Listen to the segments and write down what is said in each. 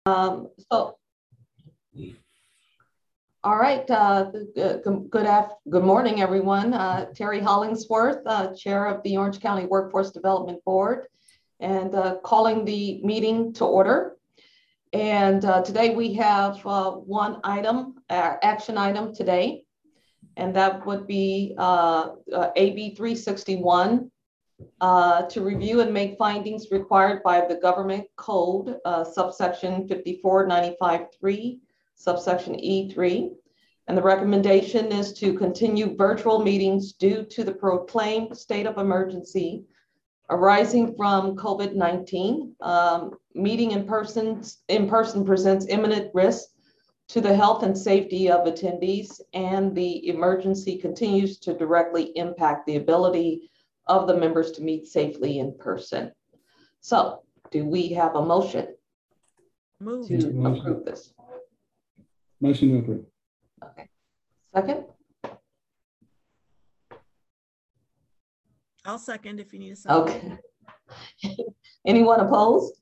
So, all right. Good morning, everyone. Terry Hollingsworth, Chair of the Orange County Workforce Development Board, and calling the meeting to order. And today we have one item, action item today, and that would be AB 361. To review and make findings required by the government code, subsection 5495.3, subsection E3. And the recommendation is to continue virtual meetings due to the proclaimed state of emergency arising from COVID-19. Meeting in person presents imminent risk to the health and safety of attendees, and the emergency continues to directly impact the ability of the members to meet safely in person. So, do we have a motion to approve this? Motion to approve. Okay. Second? I'll second if you need a second. Okay. Anyone opposed?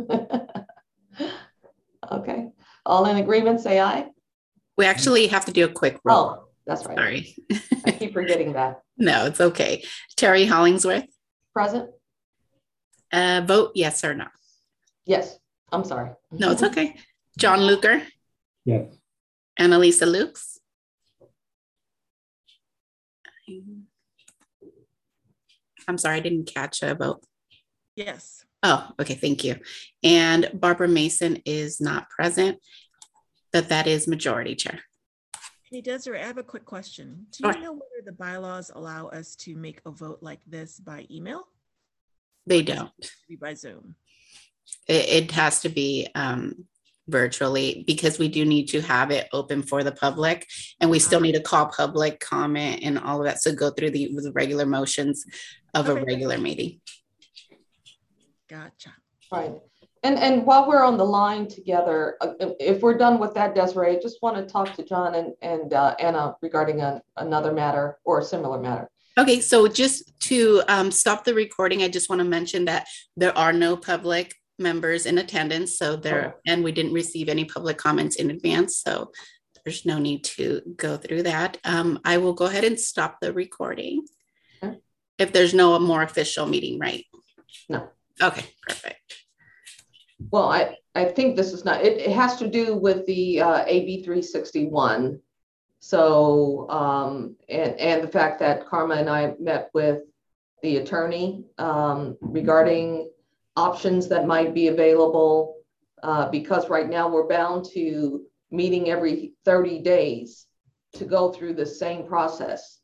Okay. All in agreement, say aye. We actually have to do a quick roll. Oh, that's right. Sorry. I keep forgetting that. No, it's okay. Terry Hollingsworth. Present? Vote yes or no. Yes. I'm sorry. No, it's okay. John Luker. Yes. Annalisa Lukes. I'm sorry, I didn't catch a vote. Yes. Oh, okay, thank you. And Barbara Mason is not present, but that is majority chair. Hey, Desiree, I have a quick question. Do you know whether the bylaws allow us to make a vote like this by email? They don't. Be by Zoom. It has to be virtually, because we do need to have it open for the public, and we still need to call public comment and all of that. So go through the regular motions of a regular meeting. Gotcha. Right. And while we're on the line together, if we're done with that, Desiree, I just want to talk to John and Anna regarding another matter or a similar matter. Okay, so just to stop the recording, I just want to mention that there are no public members in attendance, so and we didn't receive any public comments in advance, so there's no need to go through that. I will go ahead and stop the recording. Okay. If there's no more official meeting, right? No. Okay, perfect. Well, I think this is not, it has to do with the AB 361. So, and the fact that Karma and I met with the attorney regarding options that might be available, because right now we're bound to meeting every 30 days to go through the same process.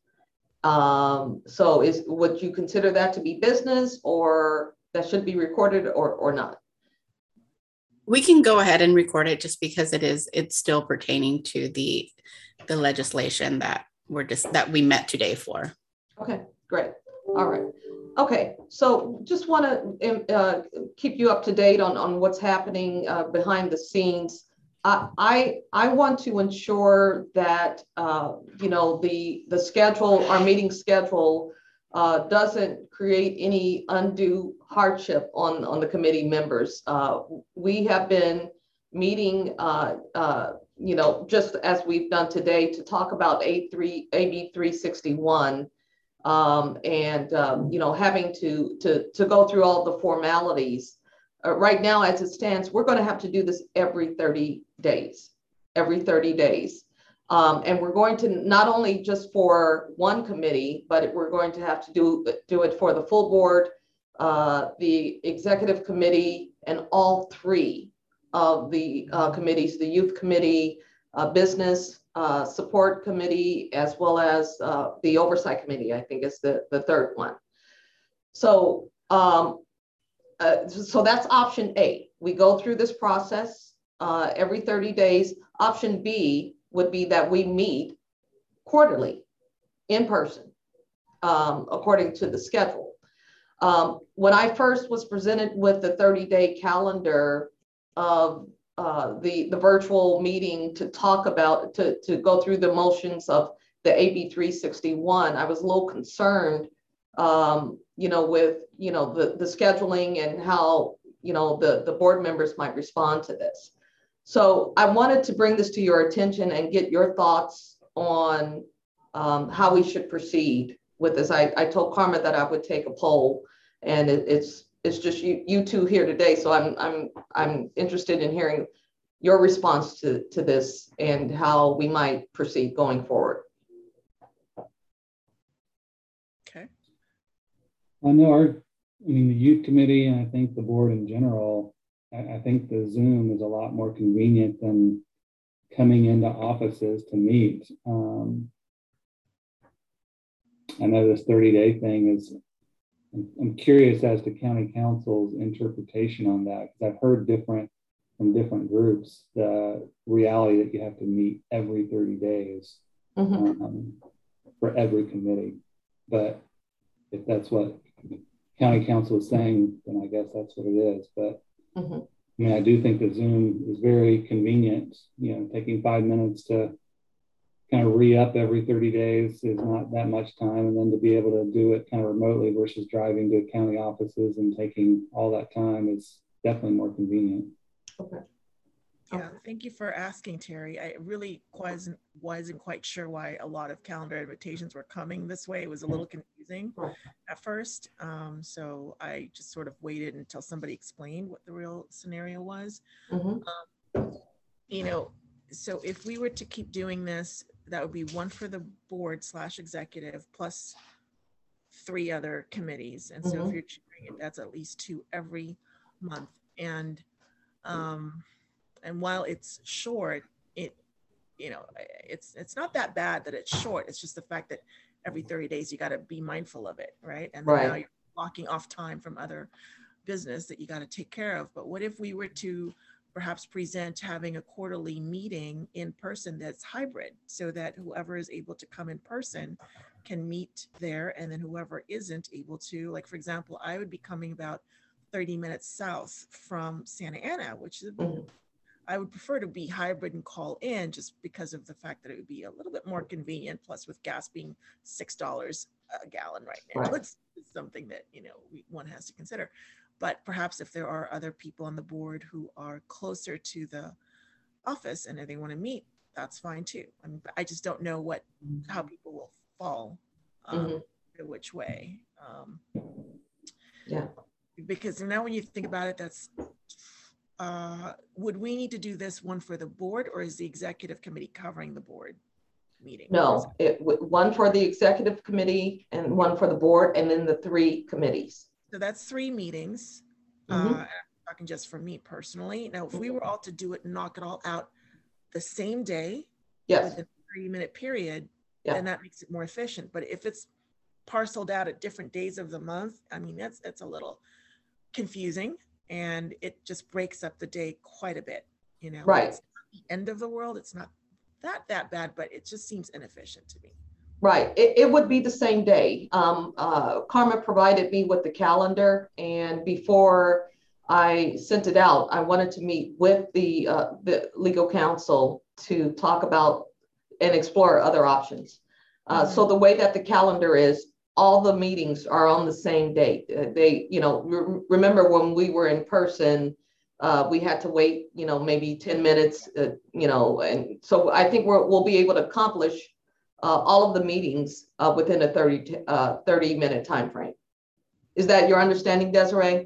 So would you consider that to be business, or that should be recorded, or not? We can go ahead and record it, just because it's still pertaining to the legislation that we met today for. Okay, great. All right. Okay, so just want to keep you up to date on what's happening behind the scenes. I want to ensure that the schedule, our meeting schedule, doesn't create any undue hardship on the committee members. We have been meeting, just as we've done today, to talk about AB 361, having to go through all the formalities. Right now, as it stands, we're going to have to do this every 30 days. And we're going to, not only just for one committee, but we're going to have to do it for the full board, the executive committee, and all three of the committees, the youth committee, business support committee, as well as the oversight committee, I think is the third one. So, so that's option A. We go through this process every 30 days. Option B would be that we meet quarterly in person, according to the schedule. When I first was presented with the 30-day calendar of the virtual meeting to talk about, to go through the motions of the AB 361, I was a little concerned, with, the scheduling and how, the board members might respond to this. So I wanted to bring this to your attention and get your thoughts on how we should proceed with this. I told Karma that I would take a poll, and it's just you two here today. So I'm interested in hearing your response to this and how we might proceed going forward. Okay. I know the youth committee, and I think the board in general, I think the Zoom is a lot more convenient than coming into offices to meet. I know this 30-day thing is, I'm curious as to county council's interpretation on that, because I've heard from different groups, the reality that you have to meet every 30 days for every committee. But if that's what county council is saying, then I guess that's what it is. But I mean, I do think the Zoom is very convenient. You know, taking 5 minutes to kind of re-up every 30 days is not that much time. And then to be able to do it kind of remotely versus driving to county offices and taking all that time is definitely more convenient. Okay. Yeah, thank you for asking, Terry. I really wasn't quite sure why a lot of calendar invitations were coming this way. It was a little confusing at first. So I just sort of waited until somebody explained what the real scenario was. You know, so if we were to keep doing this, that would be one for the board / executive plus 3 other committees. And so if you're doing it, that's at least 2 every month. And while it's short, it's not that bad that it's short. It's just the fact that every 30 days you got to be mindful of it, right? And then now you're blocking off time from other business that you got to take care of. But what if we were to perhaps present having a quarterly meeting in person that's hybrid, so that whoever is able to come in person can meet there, and then whoever isn't able to, like for example, I would be coming about 30 minutes south from Santa Ana, which is I would prefer to be hybrid and call in, just because of the fact that it would be a little bit more convenient. Plus, with gas being $6 a gallon right now, it's something that one has to consider. But perhaps if there are other people on the board who are closer to the office and if they want to meet, that's fine too. I just don't know how people will fall which way. Because now when you think about it, that's would we need to do this one for the board, or is the executive committee covering the board meeting? No, one for the executive committee and one for the board, and then the 3 committees. So that's 3 meetings. I'm talking just for me personally. Now, if we were all to do it and knock it all out the same day, within a 30-minute period, then that makes it more efficient. But if it's parceled out at different days of the month, I mean, that's a little confusing, and it just breaks up the day quite a bit. It's not the end of the world. It's not that bad, but it just seems inefficient to me. Right. It would be the same day. Karma provided me with the calendar, and before I sent it out, I wanted to meet with the legal counsel to talk about and explore other options. So the way that the calendar is, all the meetings are on the same date. Remember when we were in person, we had to wait, maybe 10 minutes, and so I think we'll be able to accomplish all of the meetings within a 30-minute time frame. Is that your understanding, Desiree?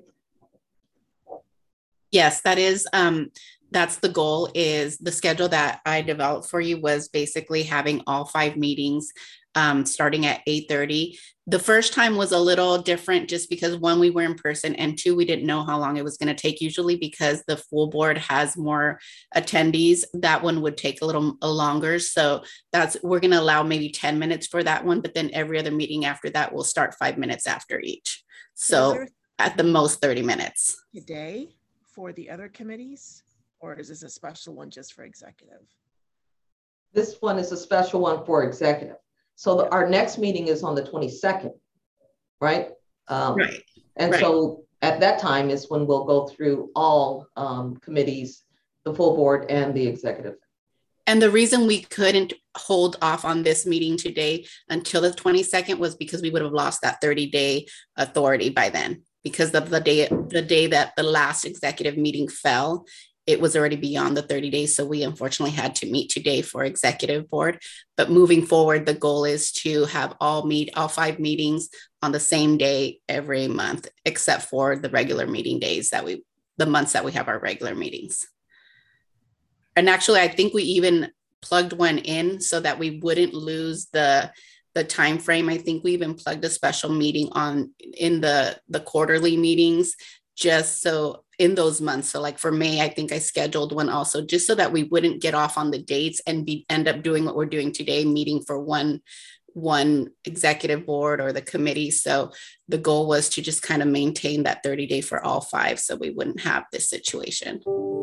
Yes, that is. That's the goal. Is the schedule that I developed for you was basically having all 5 meetings starting at 8:30. The first time was a little different just because 1, we were in person, and 2, we didn't know how long it was going to take. Usually because the full board has more attendees, that one would take a little longer. So we're going to allow maybe 10 minutes for that one, but then every other meeting after that will start 5 minutes after each. So at the most 30 minutes. Today for the other committees, or is this a special one just for executive? This one is a special one for executive. So our next meeting is on the 22nd, right? Right. And so at that time is when we'll go through all committees, the full board and the executive. And the reason we couldn't hold off on this meeting today until the 22nd was because we would have lost that 30-day authority by then, because of the day that the last executive meeting fell. it was already beyond the 30 days. So we unfortunately had to meet today for executive board. But moving forward, the goal is to have all 5 meetings on the same day every month, except for the regular meeting days the months that we have our regular meetings. And actually, I think we even plugged one in so that we wouldn't lose the time frame. I think we even plugged a special meeting in the quarterly meetings, just so in those months. So like for May, I think I scheduled one also just so that we wouldn't get off on the dates and end up doing what we're doing today, meeting for one executive board or the committee. So the goal was to just kind of maintain that 30-day for all 5 so we wouldn't have this situation.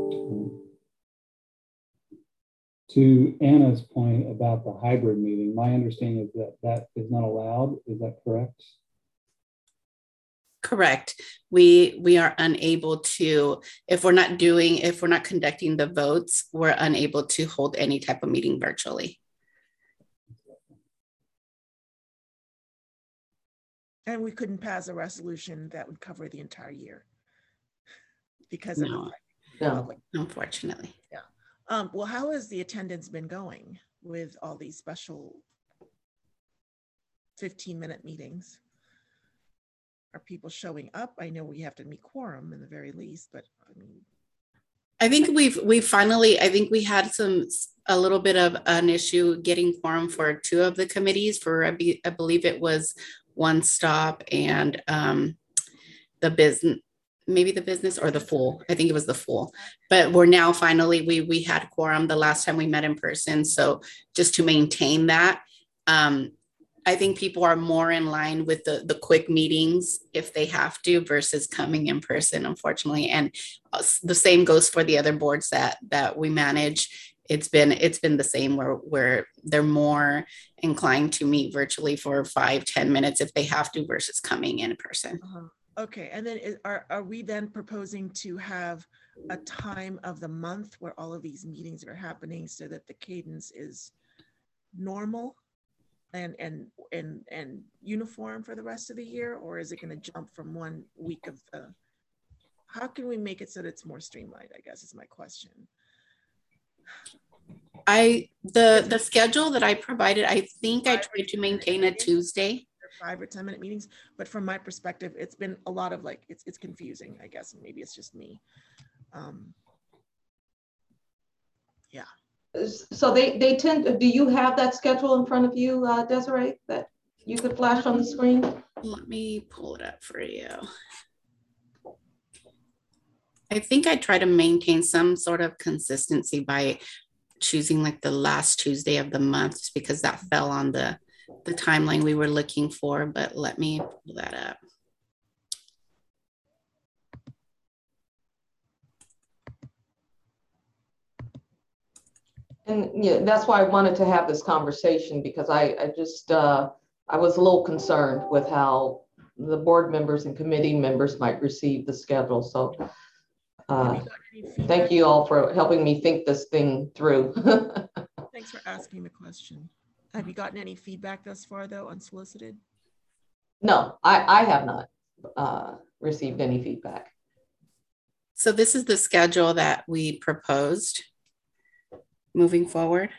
To Anna's point about the hybrid meeting, my understanding is that is not allowed. Is that correct? Correct. We are unable to, if we're not conducting the votes, we're unable to hold any type of meeting virtually. And we couldn't pass a resolution that would cover the entire year because No, unfortunately. Yeah. Well, how has the attendance been going with all these special 15-minute meetings? Are people showing up? I know we have to meet quorum in the very least, but I mean, I think we finally, I think we had a little bit of an issue getting quorum for 2 of the committees for, I believe it was One Stop and the business, maybe the business or the full. I think it was the full, but we're now finally, we had quorum the last time we met in person. So just to maintain that, I think people are more in line with the quick meetings if they have to versus coming in person, unfortunately. And the same goes for the other boards that we manage. It's been the same where they're more inclined to meet virtually for 5-10 minutes if they have to versus coming in person. Okay, and then are we then proposing to have a time of the month where all of these meetings are happening so that the cadence is normal and uniform for the rest of the year, or is it going to jump from one week of the? How can we make it so that it's more streamlined, I guess is my question. The schedule that I provided, I think I tried to maintain a Tuesday. 5 or 10 minute meetings, but from my perspective, it's been a lot of like, it's confusing, I guess. Maybe it's just me. Yeah. So they tend to, do you have that schedule in front of you, Desiree, that you could flash on the screen? Let me pull it up for you. I think I try to maintain some sort of consistency by choosing like the last Tuesday of the month because that fell on the timeline we were looking for, but let me pull that up. And yeah, that's why I wanted to have this conversation because I just, I was a little concerned with how the board members and committee members might receive the schedule. So thank you all for helping me think this thing through. Thanks for asking the question. Have you gotten any feedback thus far, though, unsolicited? No, I have not received any feedback. So this is the schedule that we proposed moving forward.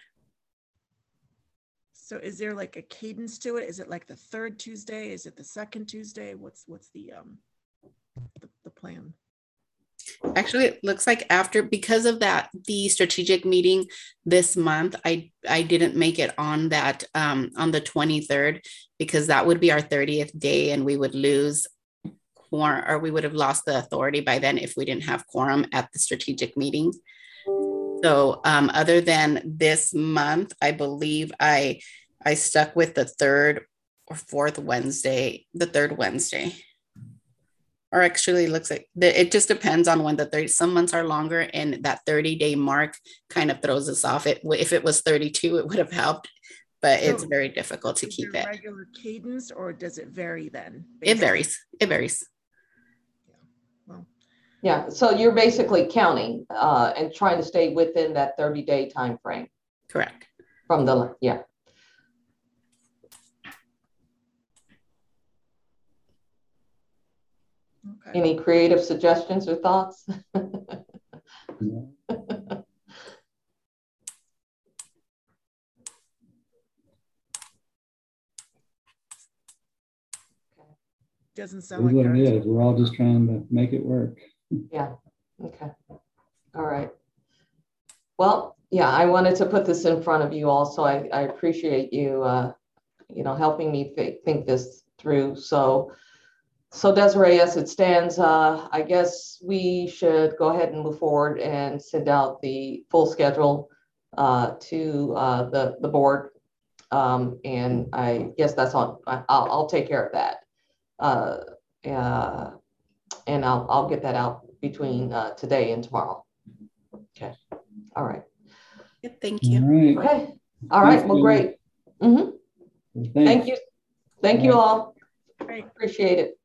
So is there like a cadence to it? Is it like the 3rd Tuesday? Is it the 2nd Tuesday? What's the plan? Actually, it looks like because of the strategic meeting this month, I didn't make it on that on the 23rd because that would be our 30th day and we would lose quorum, or we would have lost the authority by then if we didn't have quorum at the strategic meeting. So other than this month, I believe I stuck with the 3rd or 4th Wednesday, the 3rd Wednesday. Or actually looks like it just depends on when some months are longer and that 30-day mark kind of throws us off. If it was 32, it would have helped, but it's very difficult to keep it. Regular cadence, or does it vary then? It varies. It varies. Yeah. Well. Yeah. So you're basically counting and trying to stay within that 30-day time frame. Correct. From the Okay. Any creative suggestions or thoughts? Doesn't It sound is like what it you're. is. We're all just trying to make it work. Yeah. Okay. All right. Well, yeah, I wanted to put this in front of you also. I appreciate you, helping me think this through. So Desiree, as it stands, I guess we should go ahead and move forward and send out the full schedule to the board. And I guess that's on. I'll take care of that. And I'll get that out between today and tomorrow. Okay. All right. Thank All you. right. Okay. All right. Well, great. Mm-hmm. Well, Thank you. Thank you all. Great. Appreciate it.